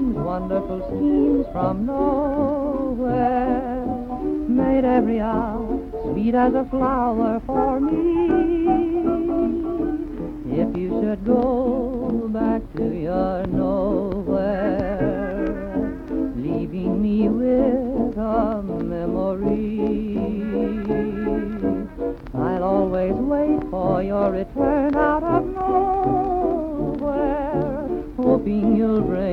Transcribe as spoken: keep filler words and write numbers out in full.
dreams, wonderful schemes from nowhere, made every hour sweet as a flower for me. If you should go back to your nowhere, leaving me with a memory, I'll always wait for your return out of nowhere, hoping you'll bring